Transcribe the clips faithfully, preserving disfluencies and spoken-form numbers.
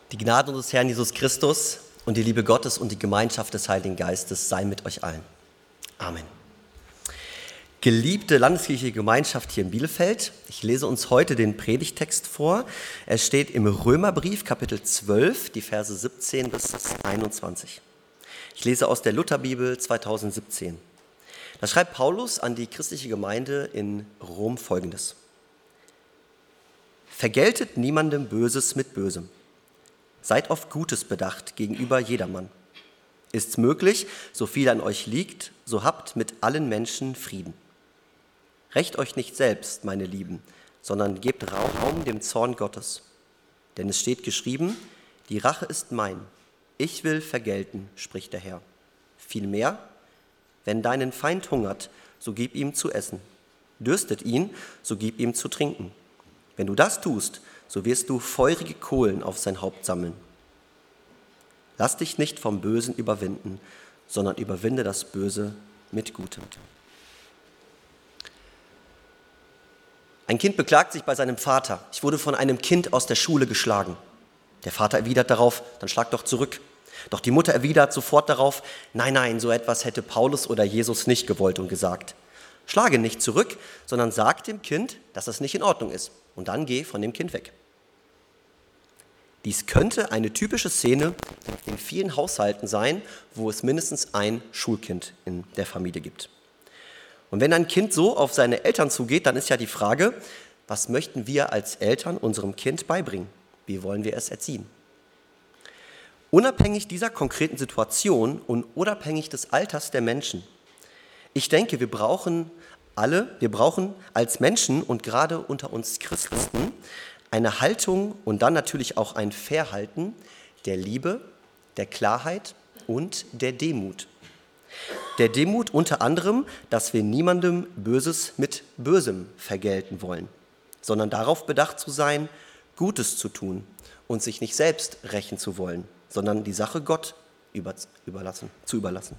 Die Gnade unseres Herrn Jesus Christus und die Liebe Gottes und die Gemeinschaft des Heiligen Geistes sei mit euch allen. Amen. Geliebte landeskirchliche Gemeinschaft hier in Bielefeld, ich lese uns heute den Predigtext vor. Er steht im Römerbrief, Kapitel zwölf, die Verse siebzehn bis einundzwanzig. Ich lese aus der Lutherbibel zweitausendsiebzehn. Da schreibt Paulus an die christliche Gemeinde in Rom Folgendes: Vergeltet niemandem Böses mit Bösem. Seid auf Gutes bedacht gegenüber jedermann. Ist's möglich, so viel an euch liegt, so habt mit allen Menschen Frieden. Rächt euch nicht selbst, meine Lieben, sondern gebt Raum dem Zorn Gottes. Denn es steht geschrieben, die Rache ist mein, ich will vergelten, spricht der Herr. Vielmehr, wenn deinen Feind hungert, so gib ihm zu essen. Dürstet ihn, so gib ihm zu trinken. Wenn du das tust, so wirst du feurige Kohlen auf sein Haupt sammeln. Lass dich nicht vom Bösen überwinden, sondern überwinde das Böse mit Gutem. Ein Kind beklagt sich bei seinem Vater: Ich wurde von einem Kind aus der Schule geschlagen. Der Vater erwidert darauf: Dann schlag doch zurück. Doch die Mutter erwidert sofort darauf: Nein, nein, so etwas hätte Paulus oder Jesus nicht gewollt und gesagt. Schlage nicht zurück, sondern sag dem Kind, dass das nicht in Ordnung ist. Und dann geh von dem Kind weg. Dies könnte eine typische Szene in vielen Haushalten sein, wo es mindestens ein Schulkind in der Familie gibt. Und wenn ein Kind so auf seine Eltern zugeht, dann ist ja die Frage, was möchten wir als Eltern unserem Kind beibringen? Wie wollen wir es erziehen? Unabhängig dieser konkreten Situation und unabhängig des Alters der Menschen, ich denke, wir brauchen alle, wir brauchen als Menschen und gerade unter uns Christen eine Haltung und dann natürlich auch ein Verhalten der Liebe, der Klarheit und der Demut. Der Demut unter anderem, dass wir niemandem Böses mit Bösem vergelten wollen, sondern darauf bedacht zu sein, Gutes zu tun und sich nicht selbst rächen zu wollen, sondern die Sache Gott überlassen, zu überlassen.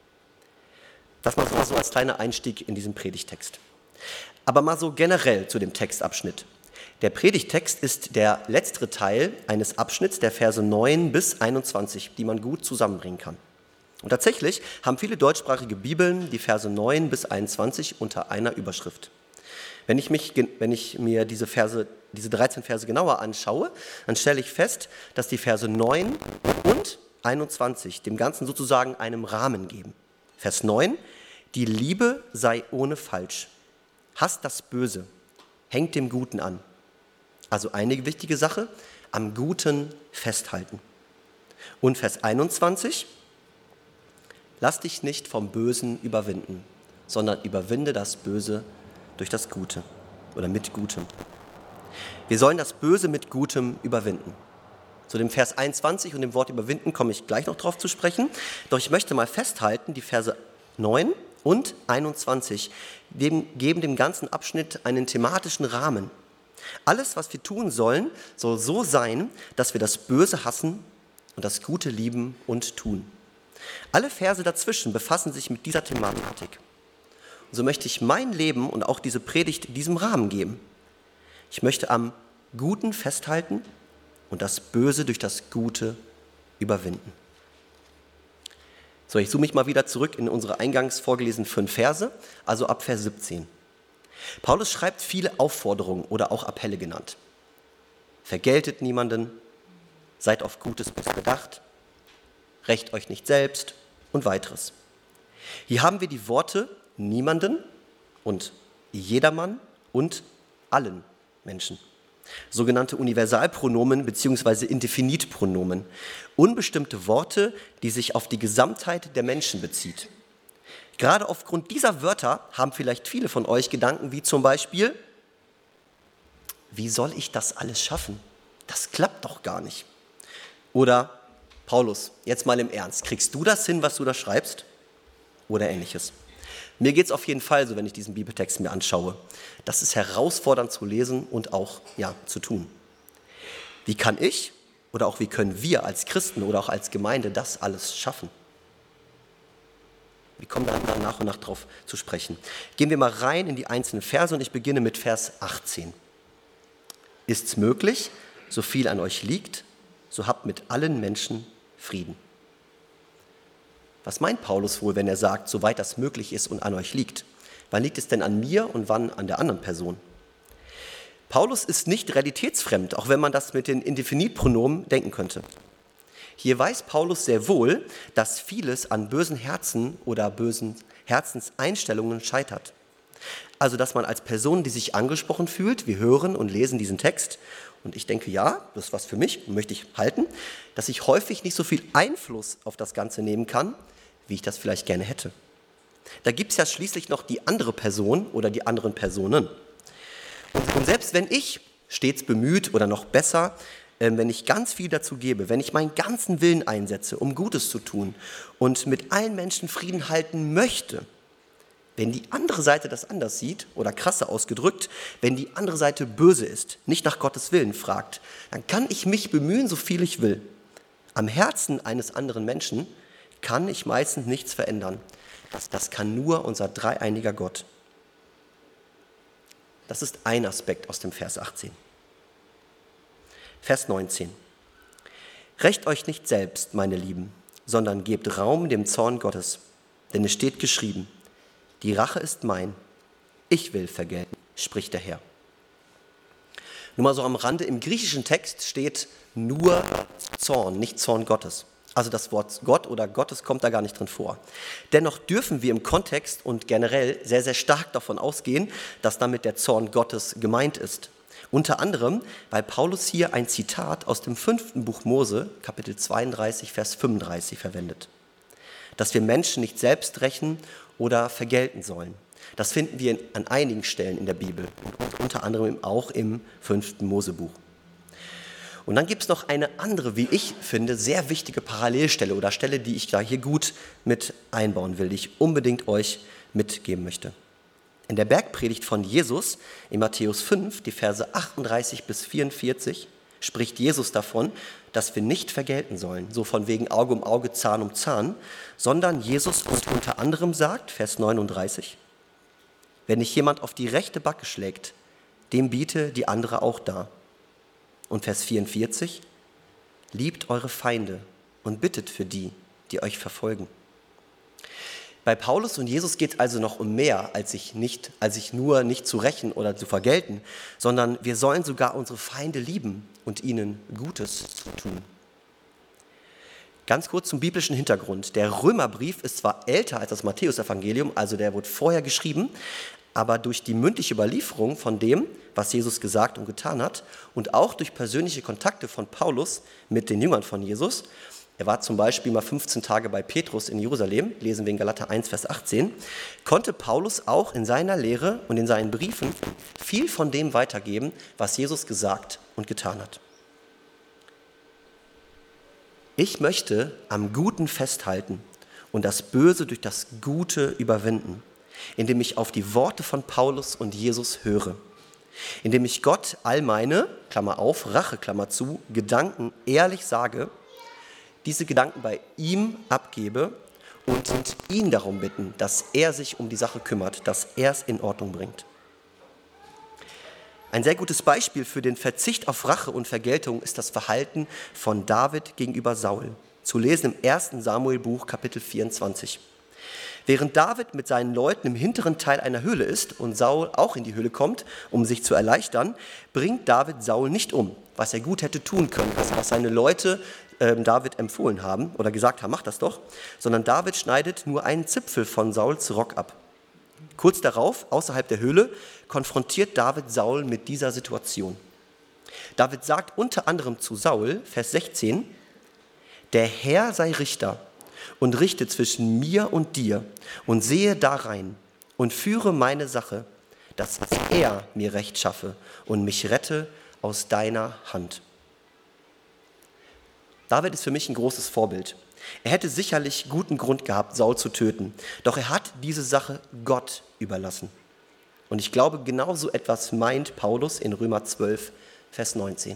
Das mal so als kleiner Einstieg in diesen Predigtext. Aber mal so generell zu dem Textabschnitt. Der Predigtext ist der letztere Teil eines Abschnitts der Verse neun bis einundzwanzig, die man gut zusammenbringen kann. Und tatsächlich haben viele deutschsprachige Bibeln die Verse neun bis einundzwanzig unter einer Überschrift. Wenn ich, mich, wenn ich mir diese, Verse, diese dreizehn Verse genauer anschaue, dann stelle ich fest, dass die Verse neun und einundzwanzig dem Ganzen sozusagen einen Rahmen geben. Vers neun, die Liebe sei ohne Falsch. Hasst das Böse, hängt dem Guten an. Also eine wichtige Sache, am Guten festhalten. Und Vers einundzwanzig, lass dich nicht vom Bösen überwinden, sondern überwinde das Böse durch das Gute oder mit Gutem. Wir sollen das Böse mit Gutem überwinden. Zu dem Vers einundzwanzig und dem Wort überwinden komme ich gleich noch drauf zu sprechen. Doch ich möchte mal festhalten, die Verse neun und einundzwanzig geben dem ganzen Abschnitt einen thematischen Rahmen. Alles, was wir tun sollen, soll so sein, dass wir das Böse hassen und das Gute lieben und tun. Alle Verse dazwischen befassen sich mit dieser Thematik. Und so möchte ich mein Leben und auch diese Predigt diesem Rahmen geben. Ich möchte am Guten festhalten und das Böse durch das Gute überwinden. So, ich zoome mich mal wieder zurück in unsere eingangs vorgelesenen fünf Verse, also ab Vers siebzehn. Paulus schreibt viele Aufforderungen oder auch Appelle genannt. Vergeltet niemanden, seid auf Gutes bedacht, rächt euch nicht selbst und weiteres. Hier haben wir die Worte niemanden und jedermann und allen Menschen. Sogenannte Universalpronomen bzw. Indefinitpronomen. Unbestimmte Worte, die sich auf die Gesamtheit der Menschen bezieht. Gerade aufgrund dieser Wörter haben vielleicht viele von euch Gedanken wie zum Beispiel: Wie soll ich das alles schaffen? Das klappt doch gar nicht. Oder: Paulus, jetzt mal im Ernst, kriegst du das hin, was du da schreibst? Oder ähnliches. Mir geht es auf jeden Fall so, wenn ich diesen Bibeltext mir anschaue. Das ist herausfordernd zu lesen und auch ja, zu tun. Wie kann ich oder auch wie können wir als Christen oder auch als Gemeinde das alles schaffen? Wir kommen dann, dann nach und nach drauf zu sprechen. Gehen wir mal rein in die einzelnen Verse und ich beginne mit Vers achtzehn. Ist's möglich, so viel an euch liegt, so habt mit allen Menschen Frieden. Was meint Paulus wohl, wenn er sagt, soweit das möglich ist und an euch liegt? Wann liegt es denn an mir und wann an der anderen Person? Paulus ist nicht realitätsfremd, auch wenn man das mit den Indefinitpronomen denken könnte. Hier weiß Paulus sehr wohl, dass vieles an bösen Herzen oder bösen Herzenseinstellungen scheitert. Also, dass man als Person, die sich angesprochen fühlt, wir hören und lesen diesen Text, und ich denke, ja, das ist was für mich, möchte ich halten, dass ich häufig nicht so viel Einfluss auf das Ganze nehmen kann, wie ich das vielleicht gerne hätte. Da gibt es ja schließlich noch die andere Person oder die anderen Personen. Und, und selbst wenn ich stets bemüht oder noch besser, äh, wenn ich ganz viel dazu gebe, wenn ich meinen ganzen Willen einsetze, um Gutes zu tun und mit allen Menschen Frieden halten möchte, wenn die andere Seite das anders sieht, oder krasser ausgedrückt, wenn die andere Seite böse ist, nicht nach Gottes Willen fragt, dann kann ich mich bemühen, so viel ich will. Am Herzen eines anderen Menschen kann ich meistens nichts verändern. Das, das kann nur unser dreieiniger Gott. Das ist ein Aspekt aus dem Vers achtzehn. Vers neunzehn. Rächt euch nicht selbst, meine Lieben, sondern gebt Raum dem Zorn Gottes, denn es steht geschrieben, die Rache ist mein, ich will vergelten, spricht der Herr. Nur mal so am Rande, im griechischen Text steht nur Zorn, nicht Zorn Gottes. Also das Wort Gott oder Gottes kommt da gar nicht drin vor. Dennoch dürfen wir im Kontext und generell sehr, sehr stark davon ausgehen, dass damit der Zorn Gottes gemeint ist. Unter anderem, weil Paulus hier ein Zitat aus dem fünften Buch Mose, Kapitel zweiunddreißig, Vers fünfunddreißig verwendet. Dass wir Menschen nicht selbst rächen oder vergelten sollen. Das finden wir an einigen Stellen in der Bibel, unter anderem auch im fünften Mosebuch. Und dann gibt es noch eine andere, wie ich finde, sehr wichtige Parallelstelle oder Stelle, die ich da hier gut mit einbauen will, die ich unbedingt euch mitgeben möchte. In der Bergpredigt von Jesus in Matthäus fünf, die Verse achtunddreißig bis vierundvierzig, spricht Jesus davon, dass wir nicht vergelten sollen, so von wegen Auge um Auge, Zahn um Zahn, sondern Jesus uns unter anderem sagt, Vers neununddreißig, wenn dich jemand auf die rechte Backe schlägt, dem biete die andere auch dar. Und Vers vierundvierzig, liebt eure Feinde und bittet für die, die euch verfolgen. Bei Paulus und Jesus geht es also noch um mehr, als sich, nicht, als sich nur nicht zu rächen oder zu vergelten, sondern wir sollen sogar unsere Feinde lieben und ihnen Gutes tun. Ganz kurz zum biblischen Hintergrund. Der Römerbrief ist zwar älter als das Matthäusevangelium, also der wurde vorher geschrieben, aber durch die mündliche Überlieferung von dem, was Jesus gesagt und getan hat und auch durch persönliche Kontakte von Paulus mit den Jüngern von Jesus, er war zum Beispiel mal fünfzehn Tage bei Petrus in Jerusalem, lesen wir in Galater eins, Vers achtzehn, konnte Paulus auch in seiner Lehre und in seinen Briefen viel von dem weitergeben, was Jesus gesagt und getan hat. Ich möchte am Guten festhalten und das Böse durch das Gute überwinden, indem ich auf die Worte von Paulus und Jesus höre, indem ich Gott all meine, Klammer auf, Rache, Klammer zu, Gedanken ehrlich sage, diese Gedanken bei ihm abgebe und ihn darum bitten, dass er sich um die Sache kümmert, dass er es in Ordnung bringt. Ein sehr gutes Beispiel für den Verzicht auf Rache und Vergeltung ist das Verhalten von David gegenüber Saul, zu lesen im ersten Samuelbuch, Kapitel vierundzwanzig. Während David mit seinen Leuten im hinteren Teil einer Höhle ist und Saul auch in die Höhle kommt, um sich zu erleichtern, bringt David Saul nicht um, was er gut hätte tun können, was seine Leute äh, David empfohlen haben oder gesagt haben, mach das doch, sondern David schneidet nur einen Zipfel von Sauls Rock ab. Kurz darauf, außerhalb der Höhle, konfrontiert David Saul mit dieser Situation. David sagt unter anderem zu Saul, Vers sechzehn, der Herr sei Richter und richte zwischen mir und dir und sehe darein und führe meine Sache, dass er mir Recht schaffe und mich rette aus deiner Hand. David ist für mich ein großes Vorbild. Er hätte sicherlich guten Grund gehabt, Saul zu töten, doch er hat diese Sache Gott überlassen. Und ich glaube, genau so etwas meint Paulus in Römer zwölf, Vers neunzehn.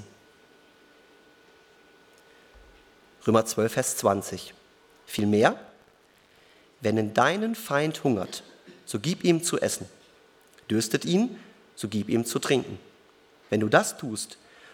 Römer zwölf, Vers zwanzig. Vielmehr, wenn in deinen Feind hungert, so gib ihm zu essen. Dürstet ihn, so gib ihm zu trinken. Wenn du das tust,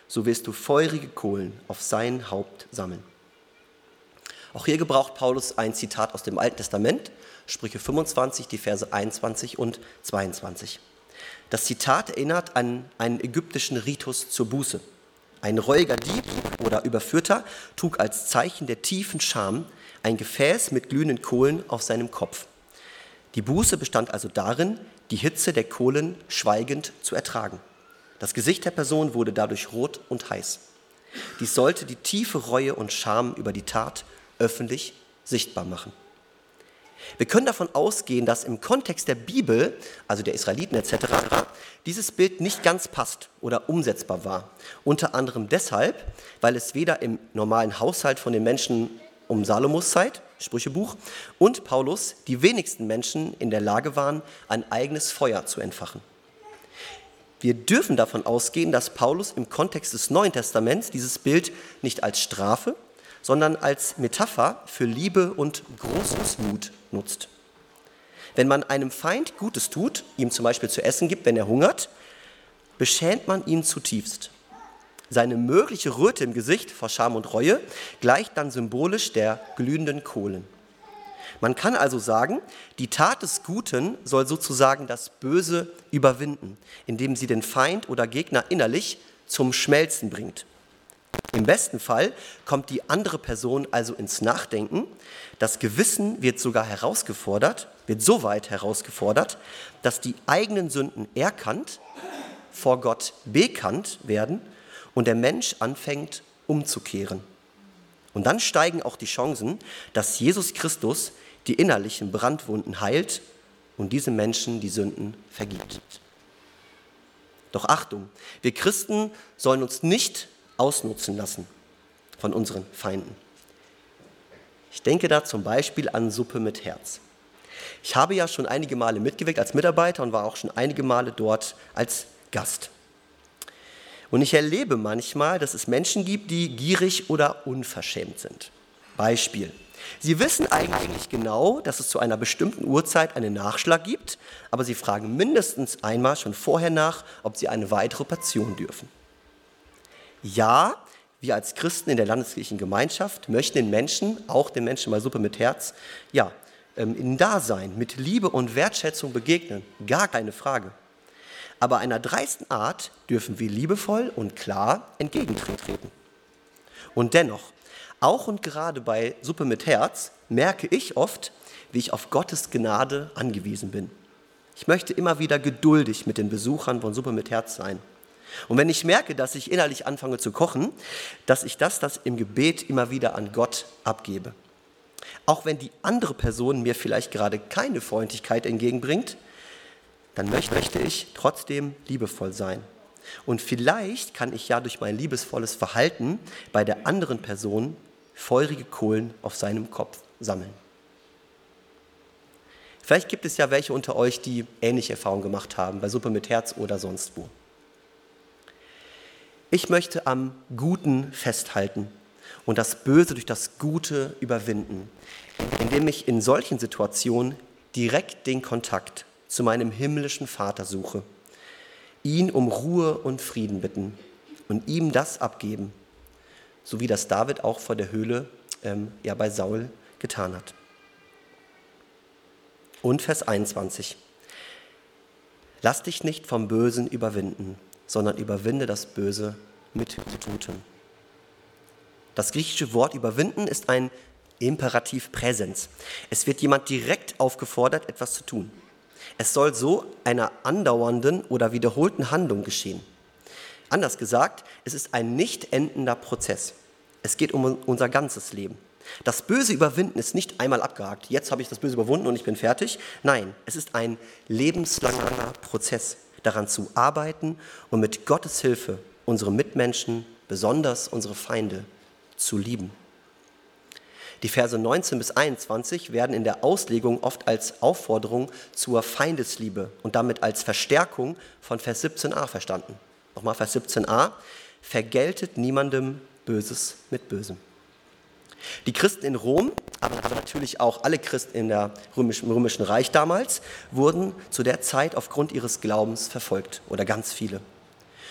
so wirst du feurige Kohlen auf sein Haupt sammeln. Auch hier gebraucht Paulus ein Zitat aus dem Alten Testament, Sprüche fünfundzwanzig, die Verse einundzwanzig und zweiundzwanzig. Das Zitat erinnert an einen ägyptischen Ritus zur Buße. Ein reuiger Dieb oder Überführter trug als Zeichen der tiefen Scham ein Gefäß mit glühenden Kohlen auf seinem Kopf. Die Buße bestand also darin, die Hitze der Kohlen schweigend zu ertragen. Das Gesicht der Person wurde dadurch rot und heiß. Dies sollte die tiefe Reue und Scham über die Tat öffentlich sichtbar machen. Wir können davon ausgehen, dass im Kontext der Bibel, also der Israeliten et cetera, dieses Bild nicht ganz passt oder umsetzbar war. Unter anderem deshalb, weil es weder im normalen Haushalt von den Menschen um Salomos Zeit, Sprüchebuch, und Paulus die wenigsten Menschen in der Lage waren, ein eigenes Feuer zu entfachen. Wir dürfen davon ausgehen, dass Paulus im Kontext des Neuen Testaments dieses Bild nicht als Strafe, sondern als Metapher für Liebe und Großmut nutzt. Wenn man einem Feind Gutes tut, ihm zum Beispiel zu essen gibt, wenn er hungert, beschämt man ihn zutiefst. Seine mögliche Röte im Gesicht vor Scham und Reue gleicht dann symbolisch der glühenden Kohlen. Man kann also sagen, die Tat des Guten soll sozusagen das Böse überwinden, indem sie den Feind oder Gegner innerlich zum Schmelzen bringt. Im besten Fall kommt die andere Person also ins Nachdenken. Das Gewissen wird sogar herausgefordert, wird so weit herausgefordert, dass die eigenen Sünden erkannt, vor Gott bekannt werden und der Mensch anfängt umzukehren. Und dann steigen auch die Chancen, dass Jesus Christus die innerlichen Brandwunden heilt und diesem Menschen die Sünden vergibt. Doch Achtung, wir Christen sollen uns nicht ausnutzen lassen von unseren Feinden. Ich denke da zum Beispiel an Suppe mit Herz. Ich habe ja schon einige Male mitgewirkt als Mitarbeiter und war auch schon einige Male dort als Gast. Und ich erlebe manchmal, dass es Menschen gibt, die gierig oder unverschämt sind. Beispiel: Sie wissen eigentlich genau, dass es zu einer bestimmten Uhrzeit einen Nachschlag gibt, aber sie fragen mindestens einmal schon vorher nach, ob sie eine weitere Portion dürfen. Ja, wir als Christen in der landeskirchlichen Gemeinschaft möchten den Menschen, auch den Menschen bei Suppe mit Herz, ja, in Dasein, mit Liebe und Wertschätzung begegnen. Gar keine Frage. Aber einer dreisten Art dürfen wir liebevoll und klar entgegentreten. Und dennoch, auch und gerade bei Suppe mit Herz merke ich oft, wie ich auf Gottes Gnade angewiesen bin. Ich möchte immer wieder geduldig mit den Besuchern von Suppe mit Herz sein. Und wenn ich merke, dass ich innerlich anfange zu kochen, dass ich das, das im Gebet immer wieder an Gott abgebe. Auch wenn die andere Person mir vielleicht gerade keine Freundlichkeit entgegenbringt, dann möchte ich trotzdem liebevoll sein. Und vielleicht kann ich ja durch mein liebesvolles Verhalten bei der anderen Person feurige Kohlen auf seinem Kopf sammeln. Vielleicht gibt es ja welche unter euch, die ähnliche Erfahrungen gemacht haben, bei Suppe mit Herz oder sonst wo. Ich möchte am Guten festhalten und das Böse durch das Gute überwinden, indem ich in solchen Situationen direkt den Kontakt zu meinem himmlischen Vater suche, ihn um Ruhe und Frieden bitten und ihm das abgeben, so wie das David auch vor der Höhle ähm, ja bei Saul getan hat. Und Vers einundzwanzig. Lass dich nicht vom Bösen überwinden, sondern überwinde das Böse mit Gutem. Das griechische Wort überwinden ist ein Imperativ Präsens. Es wird jemand direkt aufgefordert, etwas zu tun. Es soll so einer andauernden oder wiederholten Handlung geschehen. Anders gesagt, es ist ein nicht endender Prozess. Es geht um unser ganzes Leben. Das Böse überwinden ist nicht einmal abgehakt. Jetzt habe ich das Böse überwunden und ich bin fertig. Nein, es ist ein lebenslanger Prozess, daran zu arbeiten und mit Gottes Hilfe unsere Mitmenschen, besonders unsere Feinde, zu lieben. Die Verse neunzehn bis einundzwanzig werden in der Auslegung oft als Aufforderung zur Feindesliebe und damit als Verstärkung von Vers siebzehn a verstanden. Nochmal Vers siebzehn a: Vergeltet niemandem Böses mit Bösem. Die Christen in Rom, aber natürlich auch alle Christen in der römischen, im Römischen Reich damals, wurden zu der Zeit aufgrund ihres Glaubens verfolgt, oder ganz viele.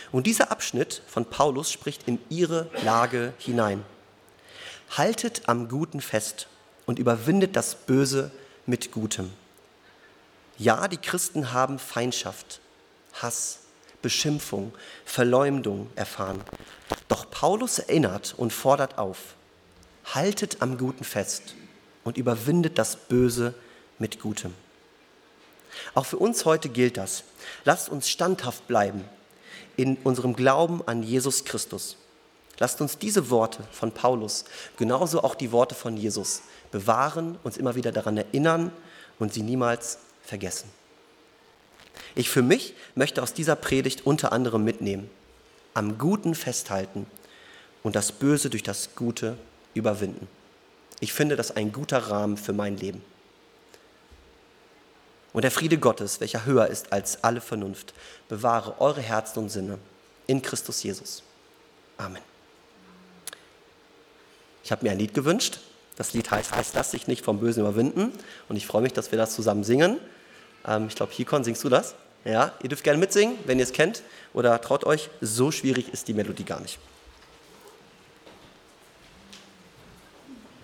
Und dieser Abschnitt von Paulus spricht in ihre Lage hinein. Haltet am Guten fest und überwindet das Böse mit Gutem. Ja, die Christen haben Feindschaft, Hass, Beschimpfung, Verleumdung erfahren. Doch Paulus erinnert und fordert auf: Haltet am Guten fest und überwindet das Böse mit Gutem. Auch für uns heute gilt das. Lasst uns standhaft bleiben in unserem Glauben an Jesus Christus. Lasst uns diese Worte von Paulus, genauso auch die Worte von Jesus, bewahren, uns immer wieder daran erinnern und sie niemals vergessen. Ich für mich möchte aus dieser Predigt unter anderem mitnehmen: am Guten festhalten und das Böse durch das Gute überwinden. Ich finde das ein guter Rahmen für mein Leben. Und der Friede Gottes, welcher höher ist als alle Vernunft, bewahre eure Herzen und Sinne in Christus Jesus. Amen. Ich habe mir ein Lied gewünscht. Das Lied heißt, heißt Lass dich nicht vom Bösen überwinden. Und ich freue mich, dass wir das zusammen singen. Ähm, ich glaube, Hikon, singst du das? Ja, ihr dürft gerne mitsingen, wenn ihr es kennt. Oder traut euch, so schwierig ist die Melodie gar nicht.